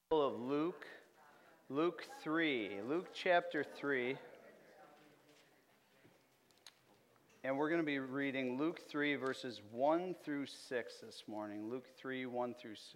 Of Luke 3, Luke chapter 3. And we're going to be reading Luke 3 verses 1 through 6 this morning. Luke 3, 1 through 6.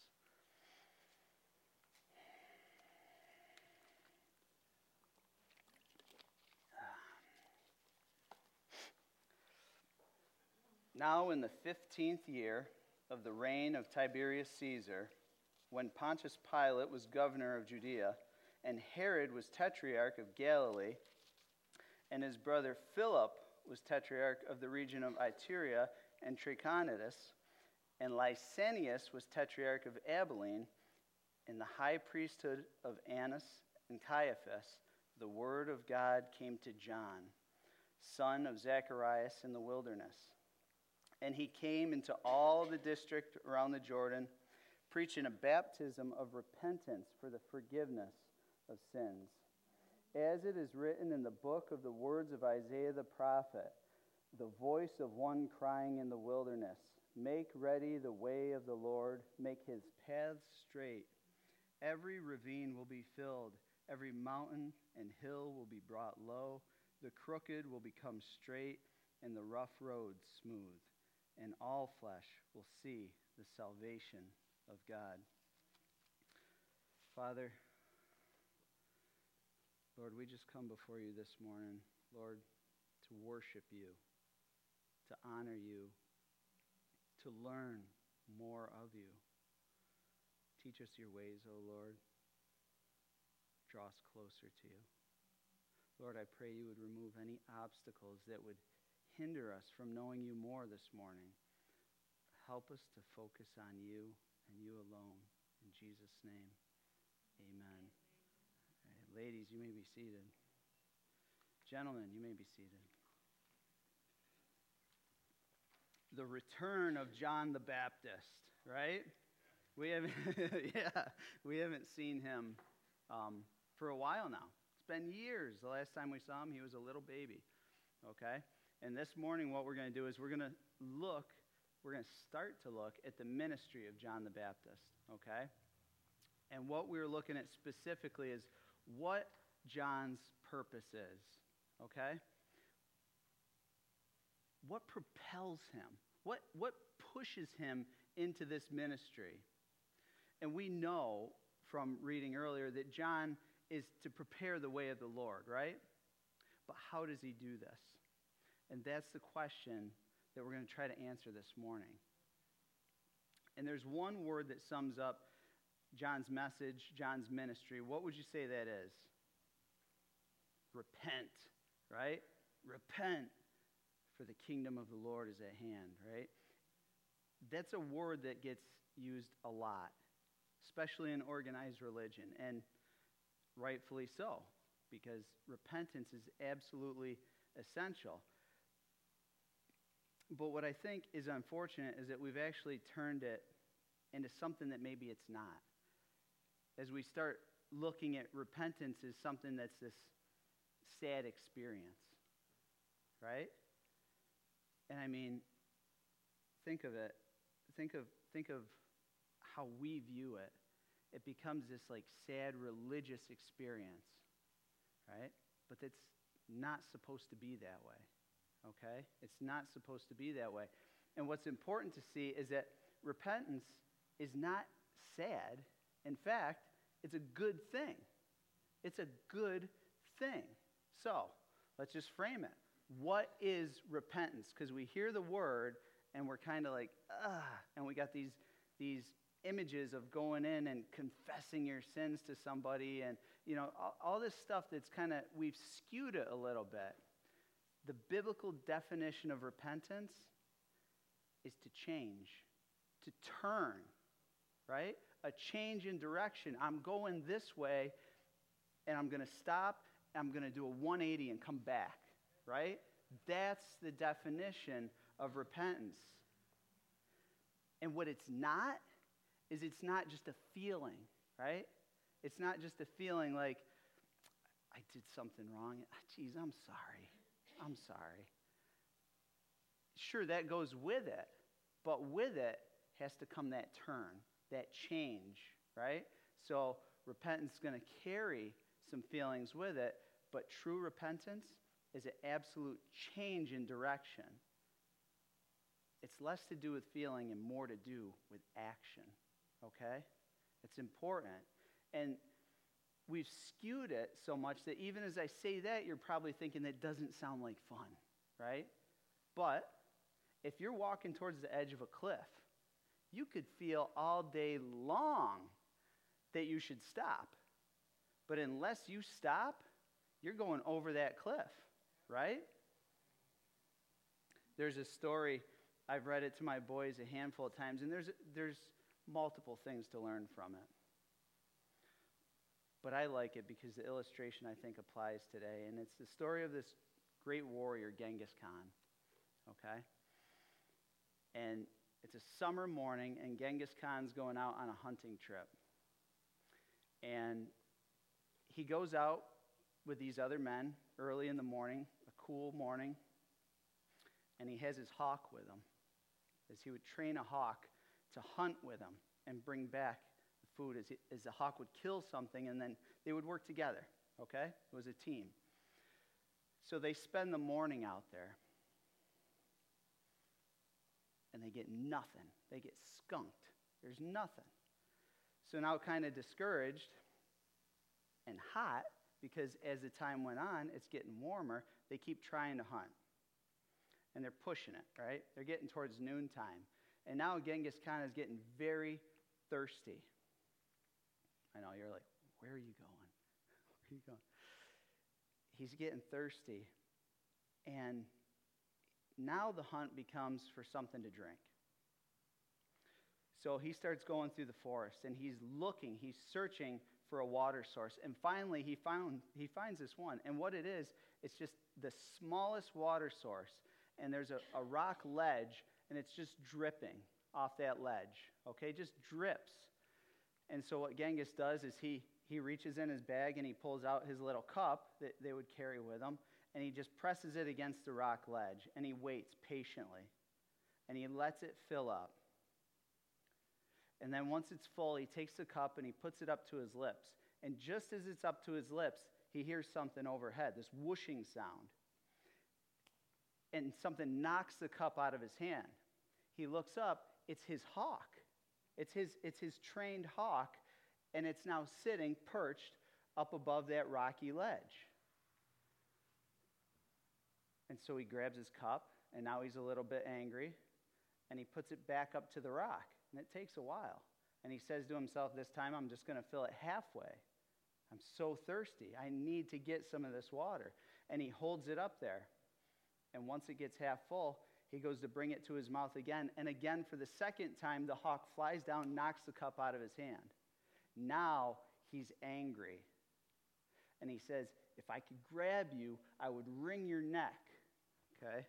Now in the 15th year of the reign of Tiberius Caesar, when Pontius Pilate was governor of Judea, and Herod was tetrarch of Galilee, and his brother Philip was tetrarch of the region of Iturea and Trachonitis, and Lysanias was tetrarch of Abilene, in the high priesthood of Annas and Caiaphas, the word of God came to John, son of Zacharias, in the wilderness. And he came into all the district around the Jordan, preaching a baptism of repentance for the forgiveness of sins. As it is written in the book of the words of Isaiah the prophet, the voice of one crying in the wilderness, make ready the way of the Lord, make his paths straight. Every ravine will be filled, every mountain and hill will be brought low, the crooked will become straight, and the rough roads smooth, and all flesh will see the salvation of God. Father, Lord, we just come before you this morning, Lord, to worship you, to honor you, to learn more of you. Teach us your ways, O Lord. Draw us closer to you. Lord, I pray you would remove any obstacles that would hinder us from knowing you more this morning. Help us to focus on you and you alone. In Jesus' name, amen. All right, ladies, you may be seated. Gentlemen, you may be seated. The return of John the Baptist, right? We haven't seen him for a while now. It's been years. The last time we saw him, he was a little baby, okay? And this morning, what we're going to do is we're going to start to look at the ministry of John the Baptist, okay? And what we're looking at specifically is what John's purpose is, okay? What propels him? What pushes him into this ministry? And we know from reading earlier that John is to prepare the way of the Lord, right? But how does he do this? And that's the question that we're going to try to answer this morning. And there's one word that sums up John's message, John's ministry. What would you say that is? Repent, right? Repent, for the kingdom of the Lord is at hand, right? That's a word that gets used a lot, especially in organized religion, and rightfully so, because repentance is absolutely essential. But what I think is unfortunate is that we've actually turned it into something that maybe it's not. As we start looking at repentance as something that's this sad experience, right? And I mean, think of it. Think of how we view it. It becomes this like sad religious experience, right? But it's not supposed to be that way. Okay? It's not supposed to be that way. And what's important to see is that repentance is not sad. In fact, it's a good thing. It's a good thing. So, let's just frame it. What is repentance? Because we hear the word and we're kind of like, and we got these images of going in and confessing your sins to somebody and, you know, all this stuff that's kind of, we've skewed it a little bit. The biblical definition of repentance is to change, to turn, right? A change in direction. I'm going this way, and I'm going to stop, I'm going to do a 180 and come back, right? That's the definition of repentance. And what it's not is it's not just a feeling, right? It's not just a feeling like, I did something wrong. Geez, I'm sorry. I'm sorry. Sure, that goes with it, but with it has to come that turn, that change, right? So repentance is going to carry some feelings with it, but true repentance is an absolute change in direction. It's less to do with feeling and more to do with action, okay? It's important. And we've skewed it so much that even as I say that, you're probably thinking that doesn't sound like fun, right? But if you're walking towards the edge of a cliff, you could feel all day long that you should stop. But unless you stop, you're going over that cliff, right? There's a story, I've read it to my boys a handful of times, and there's multiple things to learn from it. But I like it because the illustration, I think, applies today. And it's the story of this great warrior, Genghis Khan, okay? And it's a summer morning, and Genghis Khan's going out on a hunting trip. And he goes out with these other men early in the morning, a cool morning, and he has his hawk with him, as he would train a hawk to hunt with him and bring back the food as the hawk would kill something, and then they would work together, okay? It was a team. So they spend the morning out there, and they get nothing. They get skunked. There's nothing. So now kind of discouraged and hot, because as the time went on, it's getting warmer, they keep trying to hunt. And they're pushing it, right? They're getting towards noontime. And now Genghis Khan is getting very thirsty. I know, you're like, where are you going? Where are you going? He's getting thirsty. And now the hunt becomes for something to drink. So he starts going through the forest, and he's looking, he's searching for a water source. And finally, he finds this one. And what it is, it's just the smallest water source. And there's a rock ledge, and it's just dripping off that ledge. Okay, just drips. And so what Genghis does is he reaches in his bag, and he pulls out his little cup that they would carry with him, and he just presses it against the rock ledge, and he waits patiently. And he lets it fill up. And then once it's full, he takes the cup and he puts it up to his lips. And just as it's up to his lips, he hears something overhead, this whooshing sound. And something knocks the cup out of his hand. He looks up, it's his hawk. It's his trained hawk, and it's now sitting perched up above that rocky ledge. And so he grabs his cup, and now he's a little bit angry, and he puts it back up to the rock. And it takes a while. And he says to himself, this time I'm just going to fill it halfway. I'm so thirsty. I need to get some of this water. And he holds it up there. And once it gets half full, he goes to bring it to his mouth again. And again, for the second time, the hawk flies down, knocks the cup out of his hand. Now he's angry. And he says, if I could grab you, I would wring your neck. Okay?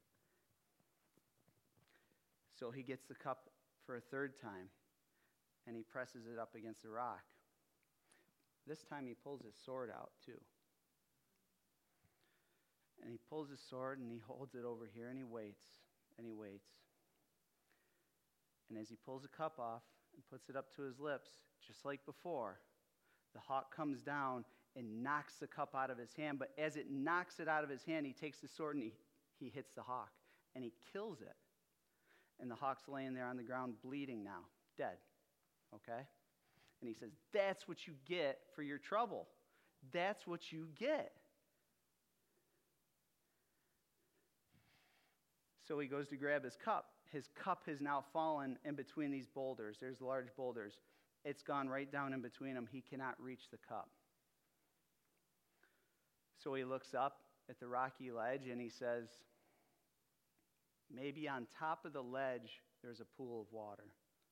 So he gets the cup for a third time, and he presses it up against the rock. This time he pulls his sword out too. And he pulls his sword and he holds it over here, and he waits, and he waits. And as he pulls the cup off and puts it up to his lips, just like before, the hawk comes down and knocks the cup out of his hand. But as it knocks it out of his hand, he takes the sword and he hits the hawk, and he kills it. And the hawk's laying there on the ground bleeding now, dead, okay? And he says, that's what you get for your trouble. That's what you get. So he goes to grab his cup. His cup has now fallen in between these boulders. There's large boulders. It's gone right down in between them. He cannot reach the cup. So he looks up at the rocky ledge, and he says, maybe on top of the ledge, there's a pool of water.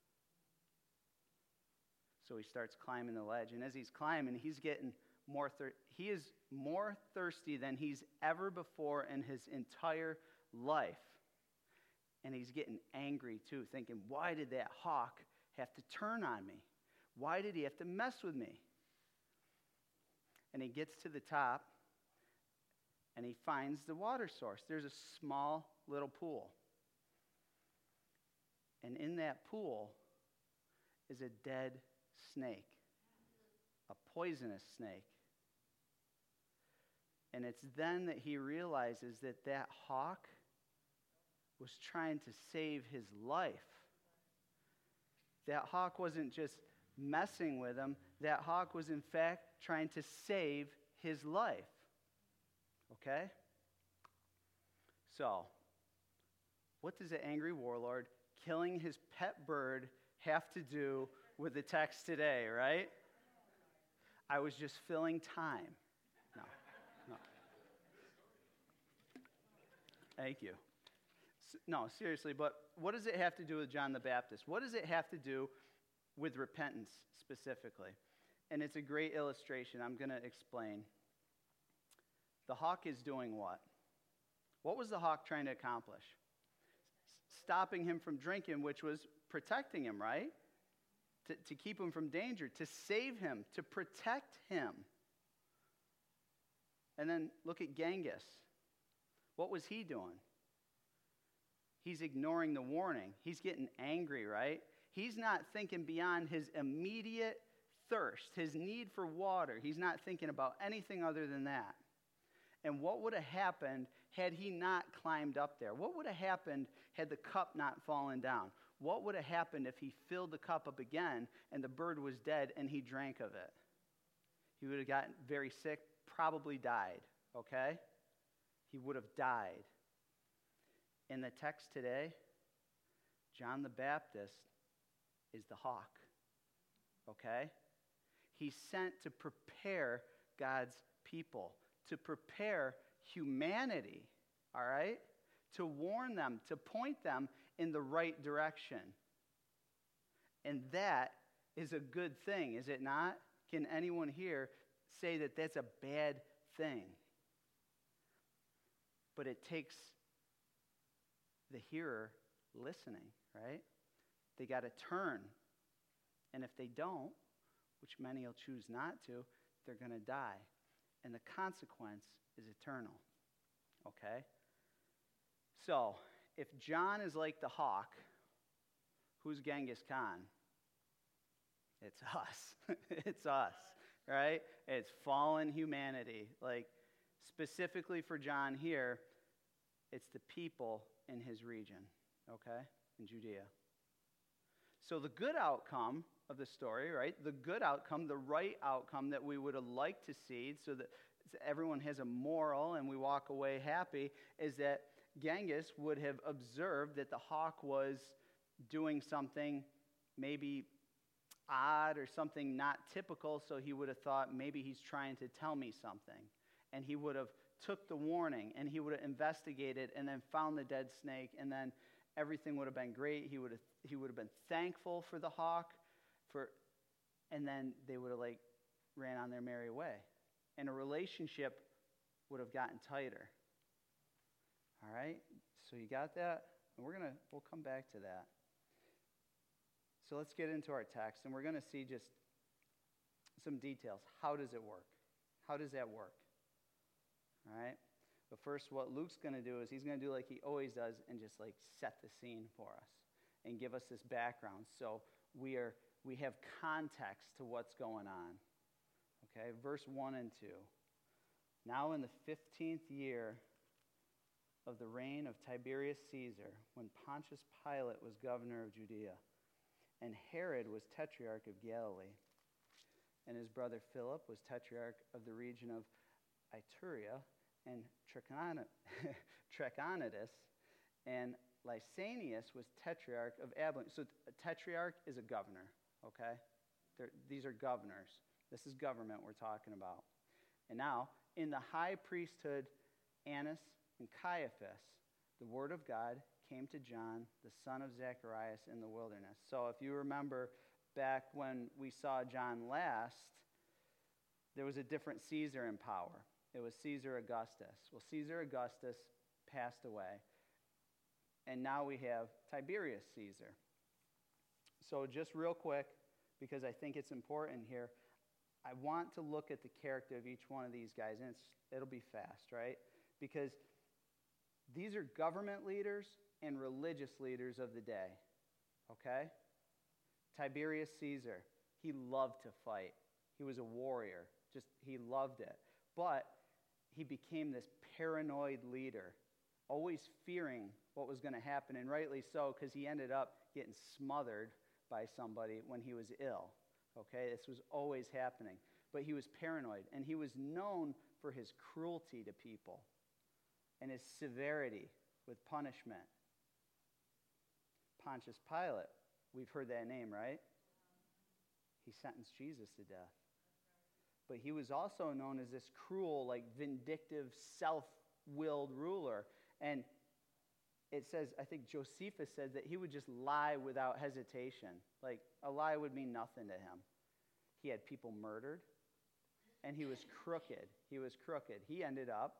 So he starts climbing the ledge. And as he's climbing, he's getting he is more thirsty than he's ever before in his entire life. And he's getting angry too, thinking, why did that hawk have to turn on me? Why did he have to mess with me? And he gets to the top, and he finds the water source. There's a small little pool. And in that pool is a dead snake. a poisonous snake. And it's then that he realizes that that hawk was trying to save his life. That hawk wasn't just messing with him. That hawk was, in fact, trying to save his life. Okay? So, what does an angry warlord killing his pet bird have to do with the text today, right? I was just filling time. No. Thank you. No, seriously, but what does it have to do with John the Baptist? What does it have to do with repentance specifically? And it's a great illustration. I'm going to explain. The hawk is doing what? What was the hawk trying to accomplish? Stopping him from drinking, which was protecting him, right? To keep him from danger, to save him, to protect him. And then look at Genghis. What was he doing? He's ignoring the warning. He's getting angry, right? He's not thinking beyond his immediate thirst, his need for water. He's not thinking about anything other than that. And what would have happened had he not climbed up there? What would have happened had the cup not fallen down? What would have happened if he filled the cup up again and the bird was dead and he drank of it? He would have gotten very sick, probably died, okay? He would have died. In the text today, John the Baptist is the hawk, okay? He's sent to prepare God's people, to prepare humanity, all right? To warn them, to point them in the right direction. And that is a good thing, is it not? Can anyone here say that that's a bad thing? But it takes the hearer listening, right? They got to turn. And if they don't, which many will choose not to, they're going to die. And the consequence is eternal, okay? So, if John is like the hawk, who's Genghis Khan? It's us. It's us, right? It's fallen humanity. Like, specifically for John here, it's the people in his region, okay, in Judea. So the good outcome of the story, right, the good outcome, the right outcome that we would have liked to see so that everyone has a moral and we walk away happy, is that Genghis would have observed that the hawk was doing something maybe odd or something not typical, so he would have thought maybe he's trying to tell me something. And he would have took the warning and he would have investigated and then found the dead snake, and then everything would have been great. He would have been thankful for the hawk, and then they would have ran on their merry way. And a relationship would have gotten tighter. All right? So you got that? And we'll come back to that. So let's get into our text, and we're going to see just some details. How does it work? How does that work? All right? But first, what Luke's going to do is he's going to do like he always does and just set the scene for us and give us this background so we have context to what's going on. Okay, verse 1 and 2. Now in the 15th year of the reign of Tiberius Caesar, when Pontius Pilate was governor of Judea, and Herod was tetrarch of Galilee, and his brother Philip was tetrarch of the region of Iturea and Trachonitis, and Lysanias was tetrarch of Abilene. So a tetrarch is a governor, okay? These are governors. This is government we're talking about. And now, in the high priesthood, Annas and Caiaphas, the word of God came to John, the son of Zacharias, in the wilderness. So if you remember back when we saw John last, there was a different Caesar in power. It was Caesar Augustus. Well, Caesar Augustus passed away, and now we have Tiberius Caesar. So just real quick, because I think it's important here, I want to look at the character of each one of these guys, and it'll be fast, right? Because these are government leaders and religious leaders of the day, okay? Tiberius Caesar, he loved to fight. He was a warrior. Just, he loved it. But he became this paranoid leader, always fearing what was going to happen, and rightly so, because he ended up getting smothered by somebody when he was ill. Okay, this was always happening. But he was paranoid, and he was known for his cruelty to people and his severity with punishment. Pontius Pilate, we've heard that name, right? He sentenced Jesus to death. But he was also known as this cruel, like vindictive, self-willed ruler. And it says, I think Josephus said that he would just lie without hesitation. Like, a lie would mean nothing to him. He had people murdered, and he was crooked. He ended up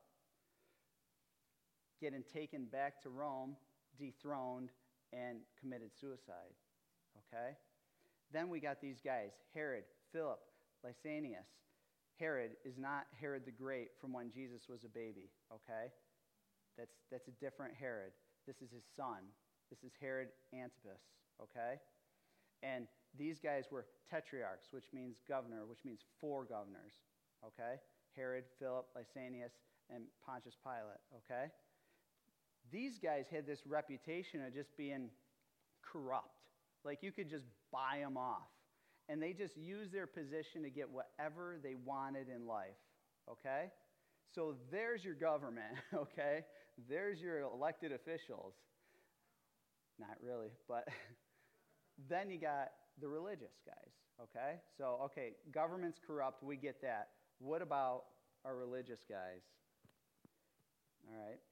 getting taken back to Rome, dethroned, and committed suicide. Okay? Then we got these guys, Herod, Philip, Lysanias. Herod is not Herod the Great from when Jesus was a baby, okay? That's a different Herod. This is his son. This is Herod Antipas, okay? And these guys were tetrarchs, which means governor, which means 4 governors, okay? Herod, Philip, Lysanias, and Pontius Pilate, okay? These guys had this reputation of just being corrupt. Like, you could just buy them off. And they just used their position to get whatever they wanted in life, okay? So there's your government, okay? There's your elected officials. Not really, but then you got the religious guys, okay? So, okay, government's corrupt, we get that. What about our religious guys? All right.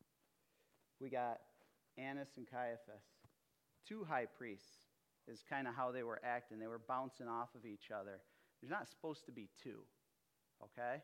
We got Annas and Caiaphas, 2 high priests. Is kind of how they were acting. They were bouncing off of each other. There's not supposed to be 2, okay?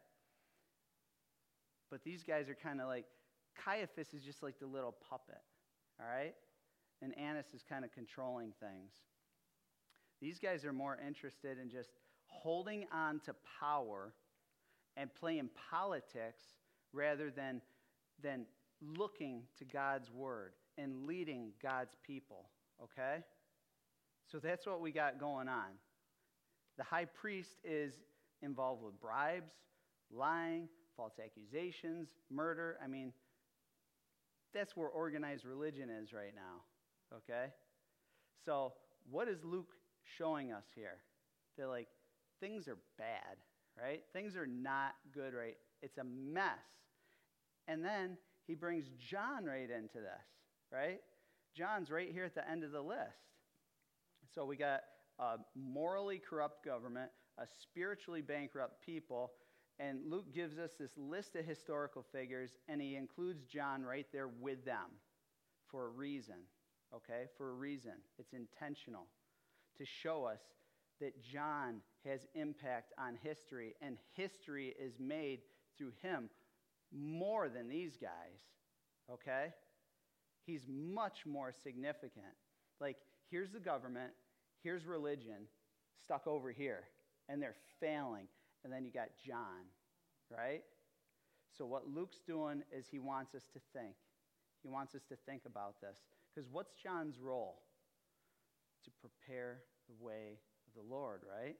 But these guys are kind of like, Caiaphas is just like the little puppet, all right? And Annas is kind of controlling things. These guys are more interested in just holding on to power and playing politics rather than looking to God's word and leading God's people, okay? So that's what we got going on. The high priest is involved with bribes, lying, false accusations, murder. I mean, that's where organized religion is right now, okay? So what is Luke showing us here? That, like, things are bad, right? Things are not good, right? It's a mess. And then he brings John right into this, right? John's right here at the end of the list. So we got a morally corrupt government, a spiritually bankrupt people, and Luke gives us this list of historical figures, and he includes John right there with them for a reason, okay? For a reason. It's intentional to show us that John has impact on history, and history is made through him more than these guys, okay? He's much more significant. Like, here's the government, here's religion stuck over here, and they're failing. And then you got John, right? So what Luke's doing is he wants us to think. He wants us to think about this. Because what's John's role? To prepare the way of the Lord, right?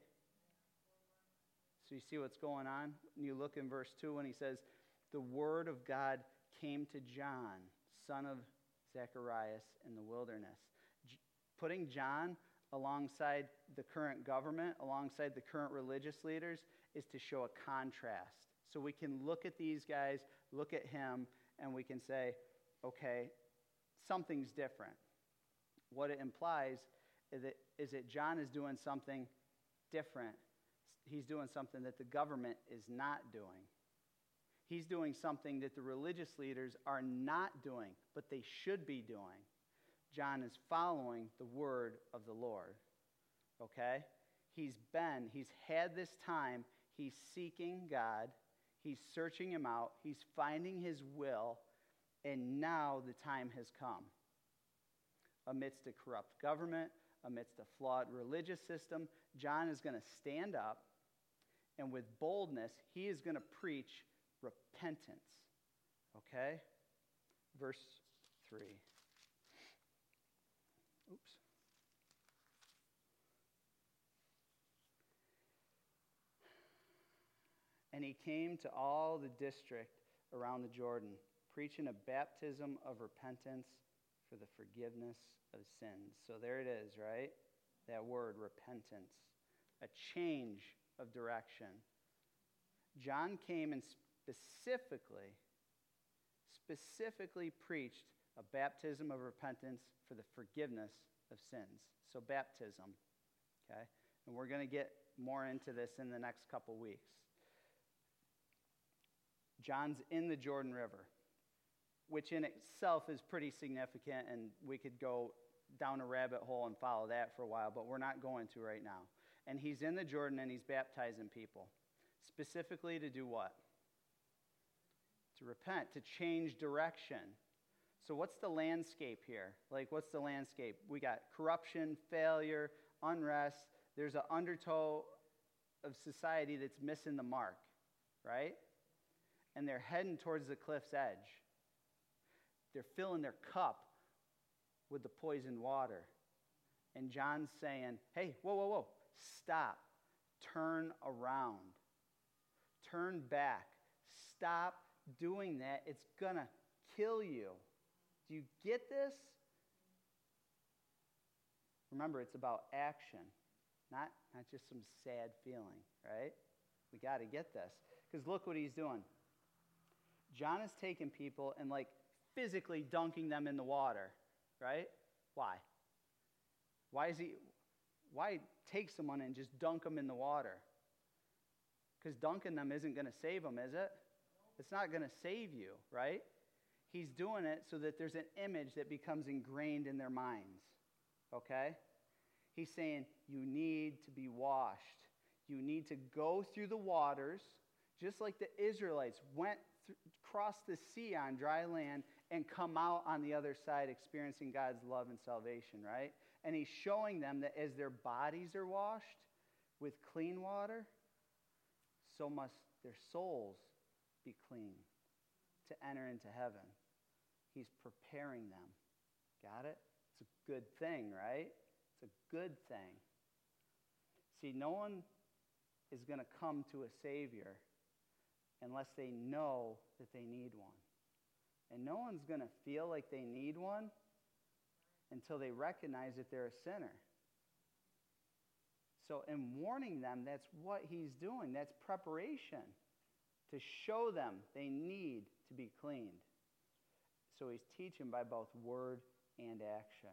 So you see what's going on? You look in verse 2 when he says, the word of God came to John, son of Zacharias, in the wilderness. Putting John alongside the current government, alongside the current religious leaders, is to show a contrast. So we can look at these guys, look at him, and we can say, okay, something's different. What it implies is that John is doing something different. He's doing something that the government is not doing. He's doing something that the religious leaders are not doing, but they should be doing. John is following the word of the Lord, okay? He's had this time, he's seeking God, he's searching him out, he's finding his will, and now the time has come. Amidst a corrupt government, amidst a flawed religious system, John is going to stand up, and with boldness, he is going to preach repentance, okay? Verse 3. Oops. And he came to all the district around the Jordan, preaching a baptism of repentance for the forgiveness of sins. So there it is, right? That word, repentance. A change of direction. John came and specifically preached a baptism of repentance for the forgiveness of sins. So baptism, okay? And we're going to get more into this in the next couple weeks. John's in the Jordan River, which in itself is pretty significant, and we could go down a rabbit hole and follow that for a while, but we're not going to right now. And he's in the Jordan and he's baptizing people. Specifically to do what? To repent, to change direction. So what's the landscape here? Like, what's the landscape? We got corruption, failure, unrest. There's an undertow of society that's missing the mark, right? And they're heading towards the cliff's edge. They're filling their cup with the poisoned water. And John's saying, hey, whoa, stop. Turn around. Turn back. Stop doing that. It's going to kill you. Do you get this? Remember, it's about action, not just some sad feeling, right? We got to get this. Because look what he's doing. John is taking people and physically dunking them in the water, right? Why? Why take someone and just dunk them in the water? Because dunking them isn't going to save them, is it? It's not going to save you, right? He's doing it so that there's an image that becomes ingrained in their minds, okay? He's saying you need to be washed. You need to go through the waters, just like the Israelites went across the sea on dry land and come out on the other side experiencing God's love and salvation, right? And he's showing them that as their bodies are washed with clean water, so must their souls be clean to enter into heaven. He's preparing them. Got it? It's a good thing, right? It's a good thing. See, no one is going to come to a Savior unless they know that they need one. And no one's going to feel like they need one until they recognize that they're a sinner. So in warning them, that's what he's doing. That's preparation to show them they need to be cleaned. So he's teaching by both word and action.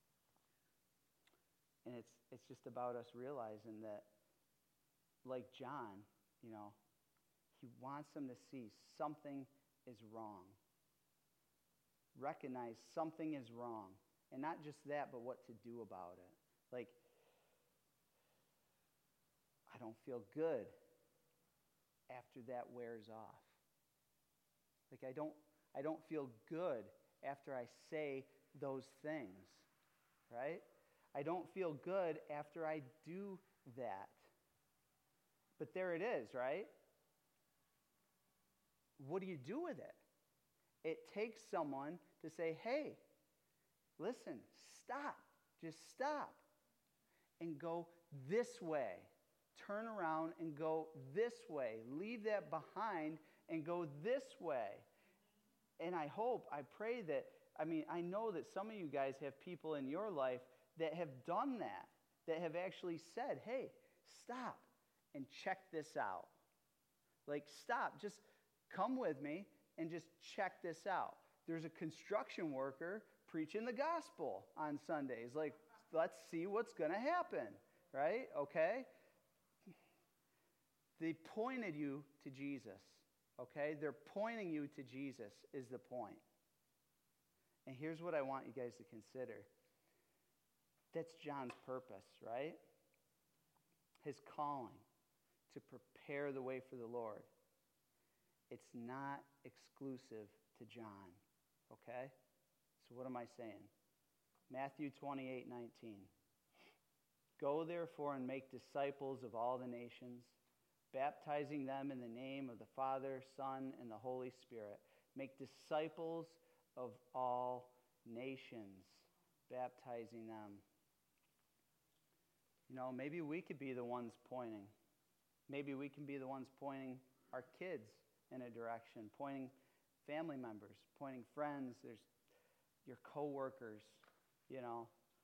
And it's just about us realizing that, like John, he wants them to see something is wrong. Recognize something is wrong. And not just that, but what to do about it. I don't feel good after that wears off. I don't feel good after I say those things, right? I don't feel good after I do that. But there it is, right? What do you do with it? It takes someone to say, hey, listen, stop. Just stop. And go this way. Turn around and go this way. Leave that behind and go this way. And I pray that, I know that some of you guys have people in your life that have done that have actually said, hey, stop and check this out. Stop, just come with me and just check this out. There's a construction worker preaching the gospel on Sundays. Let's see what's going to happen, right? Okay? They pointed you to Jesus, okay? They're pointing you to Jesus is the point. And here's what I want you guys to consider. That's John's purpose, right? His calling to prepare the way for the Lord. It's not exclusive to John, okay? So what am I saying? Matthew 28:19. Go therefore and make disciples of all the nations, baptizing them in the name of the Father, Son, and the Holy Spirit. Make disciples of all nations, baptizing them. Maybe we could be the ones pointing. Maybe we can be the ones pointing our kids in a direction, pointing family members, pointing friends, there's your coworkers, you know,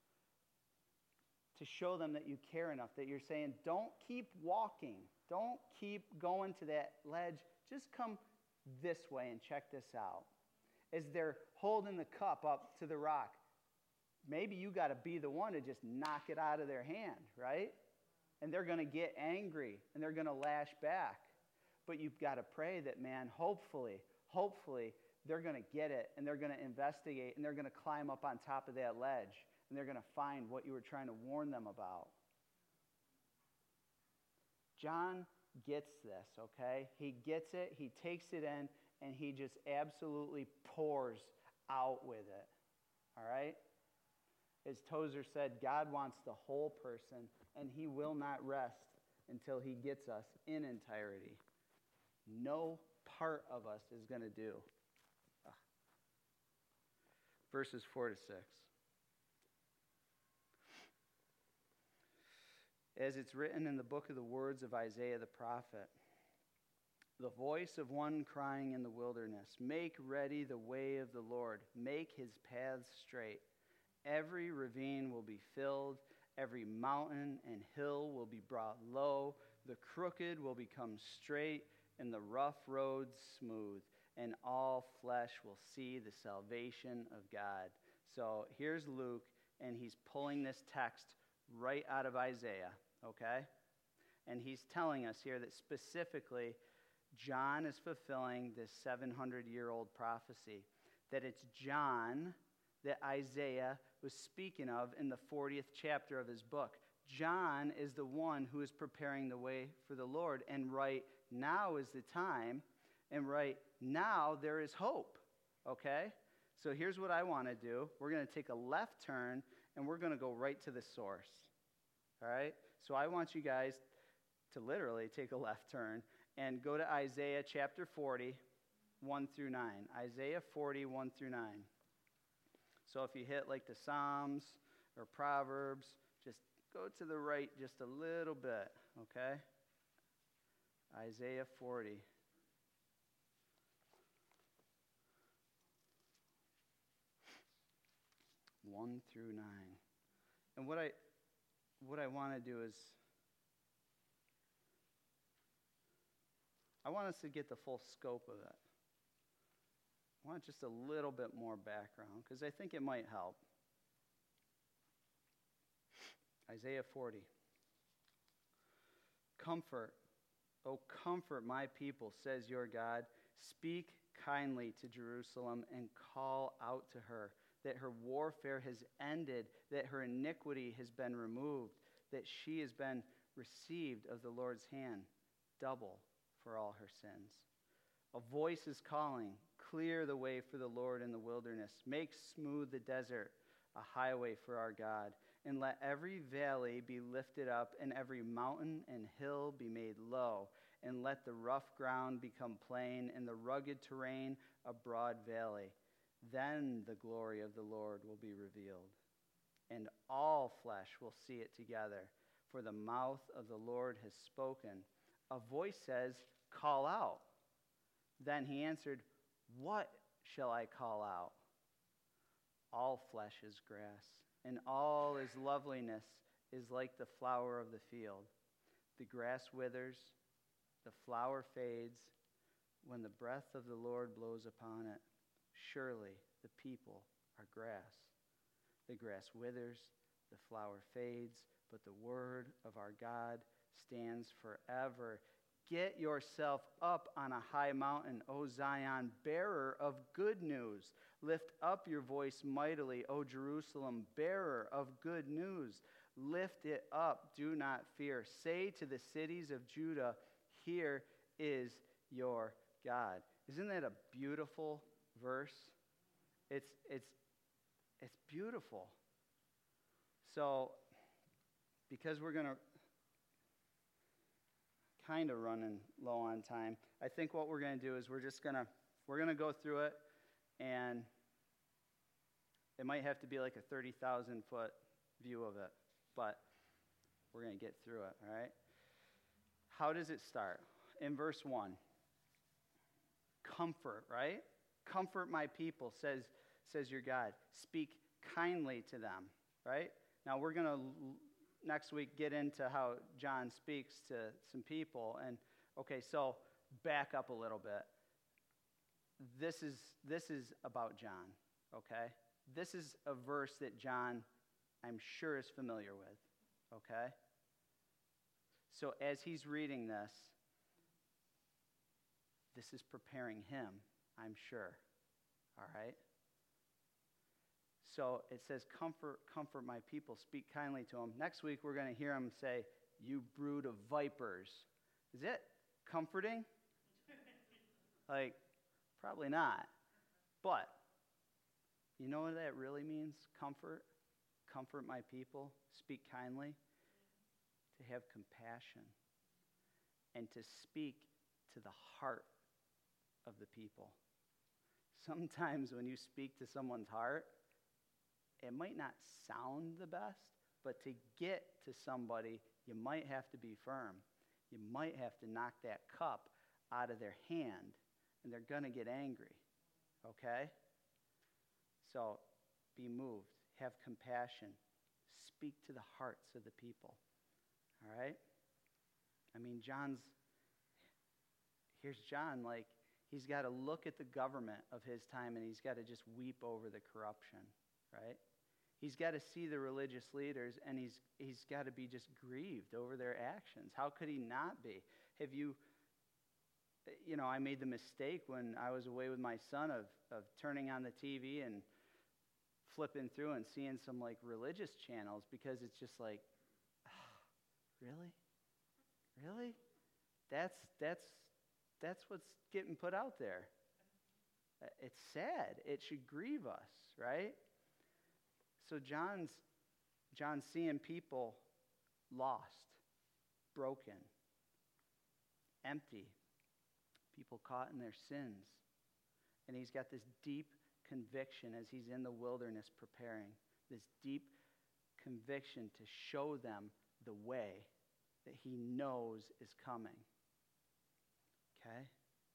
to show them that you care enough, that you're saying, don't keep walking. Don't keep going to that ledge. Just come this way and check this out. As they're holding the cup up to the rock, maybe you got to be the one to just knock it out of their hand, right? And they're going to get angry and they're going to lash back. But you've got to pray that, man, hopefully, they're going to get it and they're going to investigate and they're going to climb up on top of that ledge and they're going to find what you were trying to warn them about. John gets this, okay? He gets it, he takes it in, and he just absolutely pours out with it, all right? As Tozer said, God wants the whole person, and he will not rest until he gets us in entirety. No part of us is going to do. Verses 4 to 6. As it's written in the book of the words of Isaiah the prophet, the voice of one crying in the wilderness, make ready the way of the Lord, make his paths straight. Every ravine will be filled, every mountain and hill will be brought low, the crooked will become straight, and the rough roads smooth, and all flesh will see the salvation of God. So here's Luke, and he's pulling this text right out of Isaiah, okay? And he's telling us here that specifically John is fulfilling this 700-year-old prophecy, that it's John that Isaiah was speaking of in the 40th chapter of his book. John is the one who is preparing the way for the Lord, and right now is the time, and right now there is hope, okay? So here's what I want to do. We're going to take a left turn, and we're going to go right to the source, all right? So I want you guys to literally take a left turn and go to Isaiah chapter 40, 1 through 9. Isaiah 40, 1 through 9. So if you hit like the Psalms or Proverbs, just go to the right just a little bit, okay? Isaiah 40. One through 9. And what I want to do is, I want us to get the full scope of it. I want just a little bit more background, because I think it might help. Isaiah 40. Comfort, O comfort my people, says your God. Speak kindly to Jerusalem and call out to her that her warfare has ended, that her iniquity has been removed, that she has been received of the Lord's hand, double for all her sins. A voice is calling, clear the way for the Lord in the wilderness. Make smooth the desert, a highway for our God. And let every valley be lifted up, and every mountain and hill be made low. And let the rough ground become plain, and the rugged terrain a broad valley. Then the glory of the Lord will be revealed, and all flesh will see it together. For the mouth of the Lord has spoken. A voice says, call out. Then he answered, what shall I call out? All flesh is grass, and all his loveliness is like the flower of the field. The grass withers, the flower fades, when the breath of the Lord blows upon it. Surely the people are grass. The grass withers, the flower fades, but the word of our God stands forever. Get yourself up on a high mountain, O Zion, bearer of good news. Lift up your voice mightily, O Jerusalem, bearer of good news. Lift it up, do not fear. Say to the cities of Judah, here is your God. Isn't that a beautiful verse? It's beautiful. So, because we're going to kind of running low on time, I think what we're going to do is we're going to go through it, and it might have to be like a 30,000 foot view of it, but we're going to get through it, all right? How does it start? In verse 1, comfort, right? Comfort my people, says your God. Speak kindly to them, right? Now we're going to next week get into how John speaks to some people. And okay, so back up a little bit. This is about John, okay? This is a verse that John, I'm sure, is familiar with, okay? So as he's reading this is preparing him, I'm sure, all right? So it says, comfort my people, speak kindly to them. Next week, we're going to hear him say, you brood of vipers. Is it comforting? Like, probably not. But, you know what that really means? Comfort my people, speak kindly. To have compassion. And to speak to the heart of the people. Sometimes when you speak to someone's heart, it might not sound the best, but to get to somebody, you might have to be firm. You might have to knock that cup out of their hand, and they're going to get angry, okay? So be moved. Have compassion. Speak to the hearts of the people, all right? I mean, here's John, like, he's got to look at the government of his time, and he's got to just weep over the corruption, right? He's got to see the religious leaders, and he's got to be just grieved over their actions. How could he not be? Have you know, I made the mistake when I was away with my son of turning on the TV and flipping through and seeing some, like, religious channels, because it's just like, really? Really? That's what's getting put out there. It's sad. It should grieve us, right? So John's seeing people lost, broken, empty, people caught in their sins. And he's got this deep conviction as he's in the wilderness preparing, this deep conviction to show them the way that he knows is coming. Okay?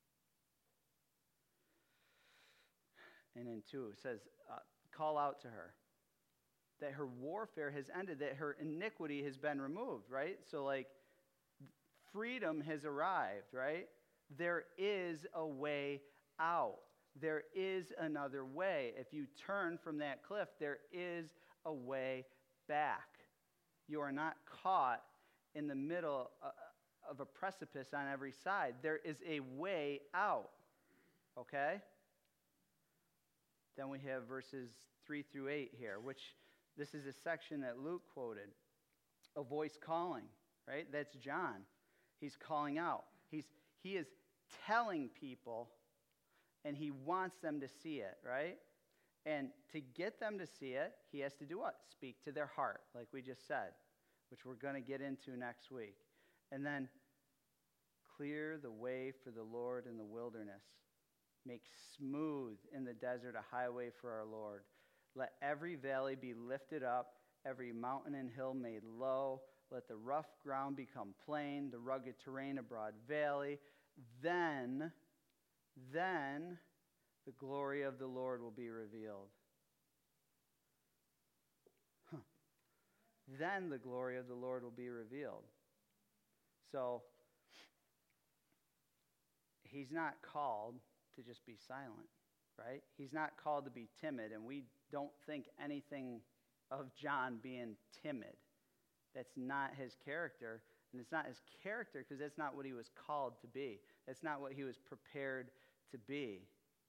And in 2, it says, call out to her that her warfare has ended, that her iniquity has been removed, right? So, like, freedom has arrived, right? There is a way out. There is another way. If you turn from that cliff, there is a way back. You are not caught in the middle of a precipice on every side. There is a way out, okay? Then we have verses 3 through 8 here, which this is a section that Luke quoted. A voice calling, right? That's John. He's calling out. He is telling people, and he wants them to see it, right? And to get them to see it, he has to do what? Speak to their heart, like we just said, which we're going to get into next week. And then clear the way for the Lord in the wilderness. Make smooth in the desert a highway for our Lord. Let every valley be lifted up, every mountain and hill made low. Let the rough ground become plain, the rugged terrain a broad valley. Then the glory of the Lord will be revealed. Then the glory of the Lord will be revealed. So, he's not called to just be silent, right? He's not called to be timid, and we don't think anything of John being timid. That's not his character, and it's not his character because that's not what he was called to be. That's not what he was prepared to be.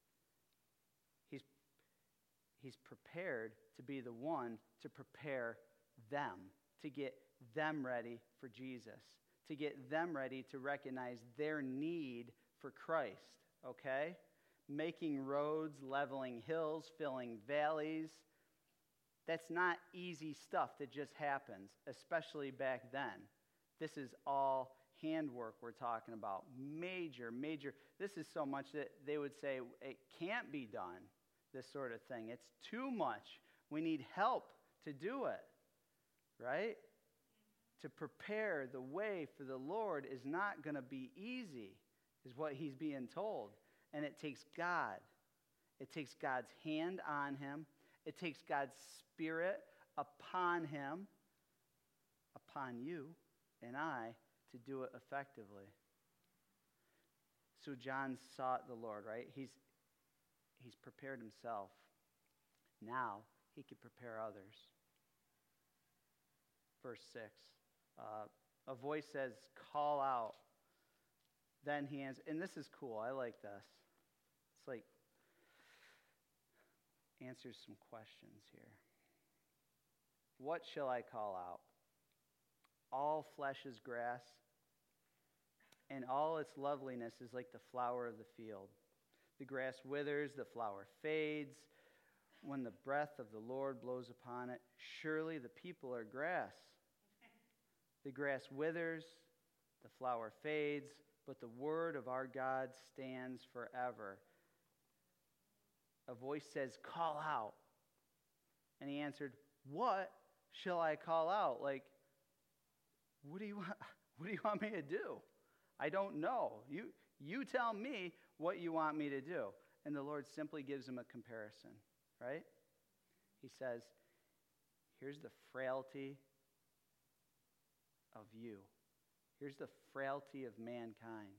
He's prepared to be the one to prepare them, to get them ready for Jesus, to get them ready to recognize their need for Christ, okay? Making roads, leveling hills, filling valleys. That's not easy stuff that just happens, especially back then. This is all handwork we're talking about. Major. This is so much that they would say it can't be done, this sort of thing. It's too much. We need help to do it, right? To prepare the way for the Lord is not going to be easy, is what he's being told. And it takes God. It takes God's hand on him. It takes God's Spirit upon him, upon you and I, to do it effectively. So John sought the Lord, right? He's prepared himself. Now he can prepare others. Verse 6. A voice says, call out. Then he answers, and this is cool. I like this. It's like answers some questions here. What shall I call out? All flesh is grass, and all its loveliness is like the flower of the field. The grass withers, the flower fades, when the breath of the Lord blows upon it. Surely the people are grass. The grass withers, the flower fades, but the word of our God stands forever. A voice says, call out. And he answered, what shall I call out? Like, what do you want me to do? I don't know. You tell me what you want me to do. And the Lord simply gives him a comparison, right? He says, here's the frailty of you. Here's the frailty of mankind.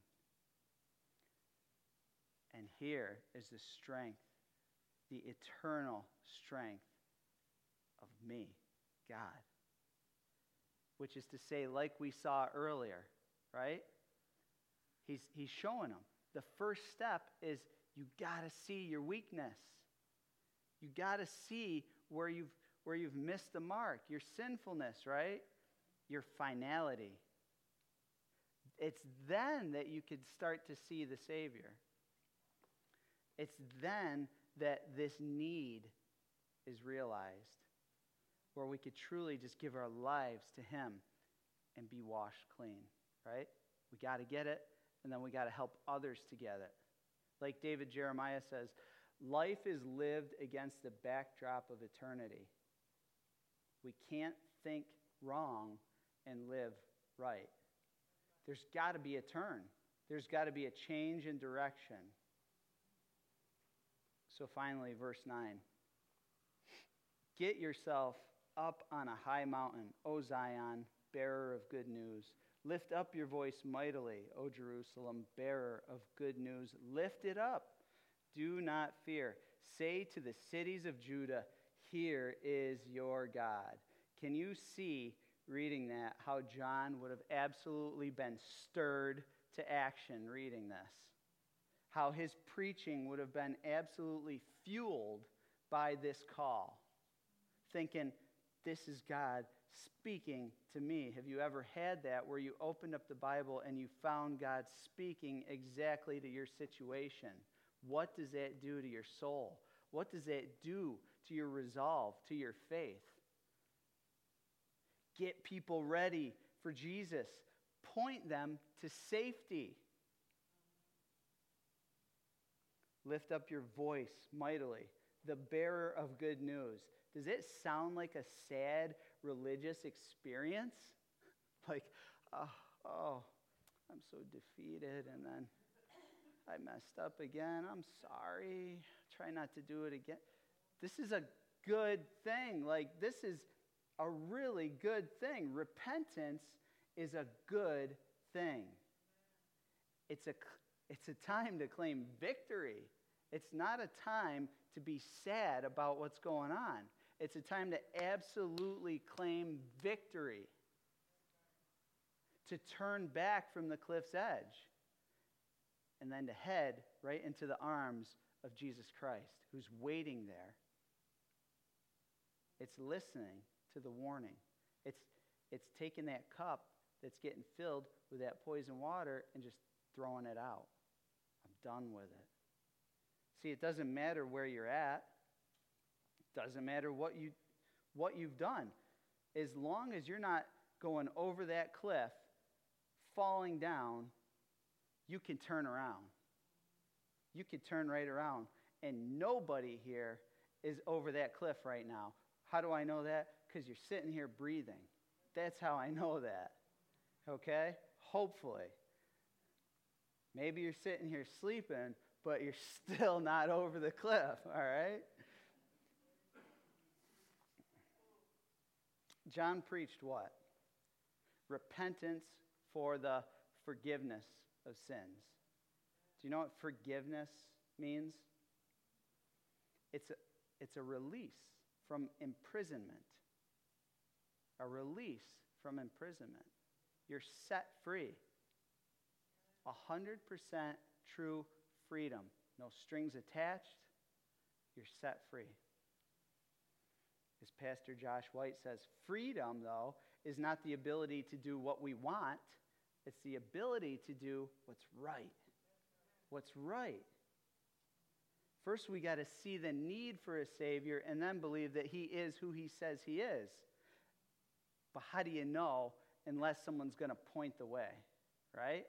And here is the strength, the eternal strength of me, God. Which is to say, like we saw earlier, right? He's showing them. The first step is you got to see your weakness. You got to see where you've missed the mark, your sinfulness, right? Your finality. It's then that you could start to see the Savior. It's then that this need is realized, where we could truly just give our lives to him and be washed clean, right? We got to get it, and then we got to help others to get it. Like David Jeremiah says, life is lived against the backdrop of eternity. We can't think wrong and live right. There's got to be a turn. There's got to be a change in direction. So finally, verse 9. Get yourself up on a high mountain, O Zion, bearer of good news. Lift up your voice mightily, O Jerusalem, bearer of good news. Lift it up. Do not fear. Say to the cities of Judah, here is your God. Can you see, reading that, how John would have absolutely been stirred to action reading this? How his preaching would have been absolutely fueled by this call. Thinking, this is God speaking to me. Have you ever had that where you opened up the Bible and you found God speaking exactly to your situation? What does that do to your soul? What does that do to your resolve, to your faith? Get people ready for Jesus. Point them to safety. Lift up your voice mightily, the bearer of good news. Does it sound like a sad religious experience? Like, oh, I'm so defeated, and then I messed up again. I'm sorry. Try not to do it again. This is a good thing. Like, this is a really good thing. Repentance is a good thing. It's a time to claim victory. It's not a time to be sad about what's going on. It's a time to absolutely claim victory. To turn back from the cliff's edge. And then to head right into the arms of Jesus Christ, who's waiting there. It's listening to the warning. It's taking that cup that's getting filled with that poison water and just throwing it out. I'm done with it. See, it doesn't matter where you're at. It doesn't matter what you've done. As long as you're not going over that cliff, falling down, you can turn around. You can turn right around. And nobody here is over that cliff right now. How do I know that? Because you're sitting here breathing. That's how I know that. Okay? Hopefully. Maybe you're sitting here sleeping, but you're still not over the cliff, all right? John preached what? Repentance for the forgiveness of sins. Do you know what forgiveness means? It's a release from imprisonment. A release from imprisonment. You're set free. 100% true freedom. No strings attached. You're set free. As Pastor Josh White says, freedom, though, is not the ability to do what we want. It's the ability to do what's right. What's right. First, we got to see the need for a Savior and then believe that He is who He says He is. But how do you know unless someone's going to point the way, right?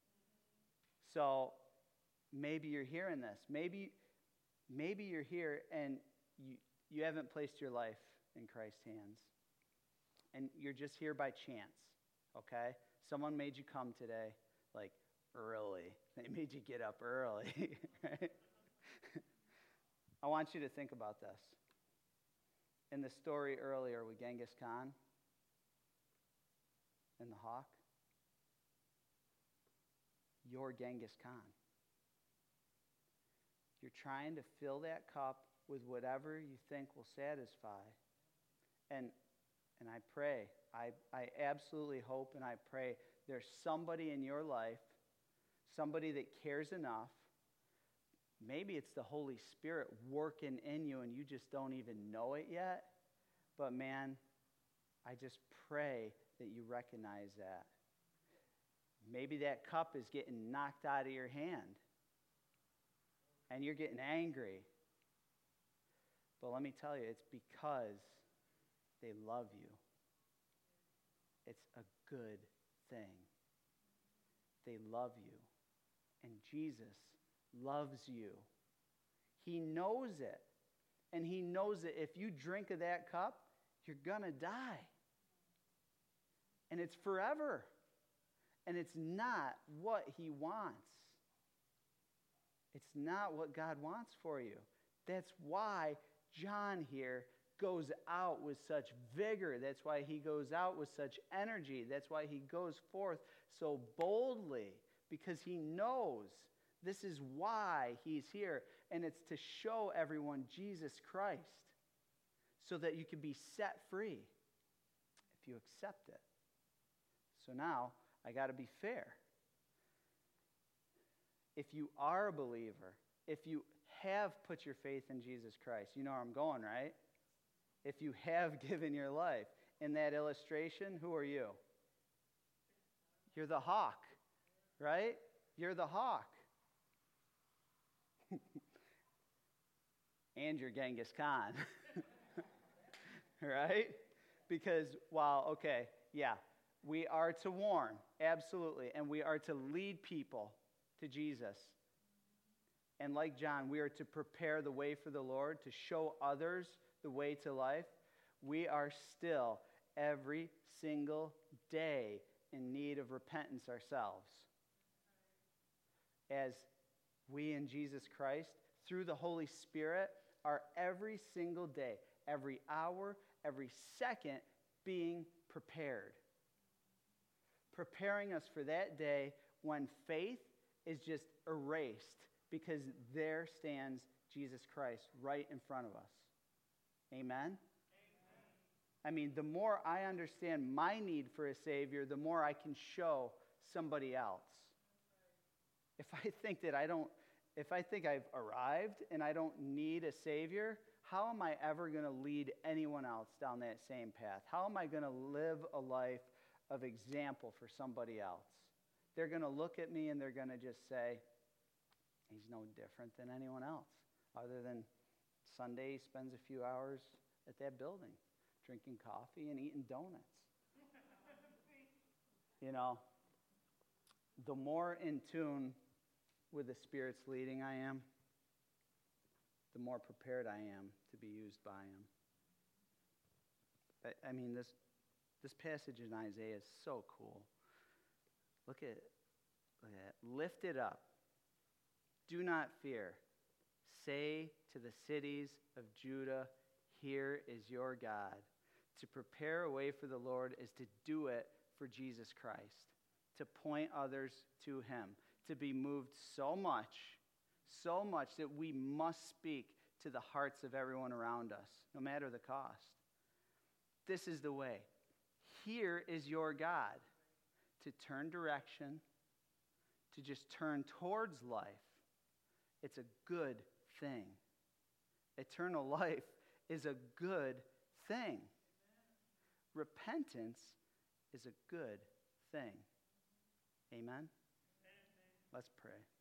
So maybe you're hearing this. Maybe you're here and you haven't placed your life in Christ's hands. And you're just here by chance, okay? Someone made you come today, like, early. They made you get up early, right? I want you to think about this. In the story earlier with Genghis Khan and the hawk, you're Genghis Khan. You're trying to fill that cup with whatever you think will satisfy. And I pray, I absolutely hope and I pray there's somebody in your life, somebody that cares enough. Maybe it's the Holy Spirit working in you and you just don't even know it yet. But man, I just pray that you recognize that. Maybe that cup is getting knocked out of your hand and you're getting angry. But let me tell you, it's because they love you. It's a good thing. They love you. And Jesus loves you. He knows it. And He knows that if you drink of that cup, you're going to die. And it's forever. And it's not what He wants. It's not what God wants for you. That's why John here goes out with such vigor. That's why he goes out with such energy. That's why he goes forth so boldly, because he knows this is why he's here. And it's to show everyone Jesus Christ so that you can be set free if you accept it. So now, I got to be fair. If you are a believer, if you have put your faith in Jesus Christ, you know where I'm going, right? If you have given your life. In that illustration, who are you? You're the hawk, right? You're the hawk. And you're Genghis Khan. Right? Because we are to warn, absolutely, and we are to lead people to Jesus. And like John, we are to prepare the way for the Lord, to show others the way to life. We are still, every single day, in need of repentance ourselves. As we in Jesus Christ, through the Holy Spirit, are every single day, every hour, every second, being prepared. Preparing us for that day when faith is just erased, because there stands Jesus Christ right in front of us. Amen? Amen? I mean, the more I understand my need for a Savior, the more I can show somebody else. If I think I've arrived and I don't need a Savior, how am I ever going to lead anyone else down that same path? How am I going to live a life of example for somebody else? They're going to look at me and they're going to just say, he's no different than anyone else, other than Sunday he spends a few hours at that building, drinking coffee and eating donuts. You know, the more in tune with the Spirit's leading I am, the more prepared I am to be used by Him. I mean, this passage in Isaiah is so cool. Look at it. Lift it up. Do not fear. Say to the cities of Judah, here is your God. To prepare a way for the Lord is to do it for Jesus Christ, to point others to him, to be moved so much that we must speak to the hearts of everyone around us, no matter the cost. This is the way. Here is your God. To turn direction, to just turn towards life. It's a good thing. Eternal life is a good thing. Repentance is a good thing. Amen? Let's pray.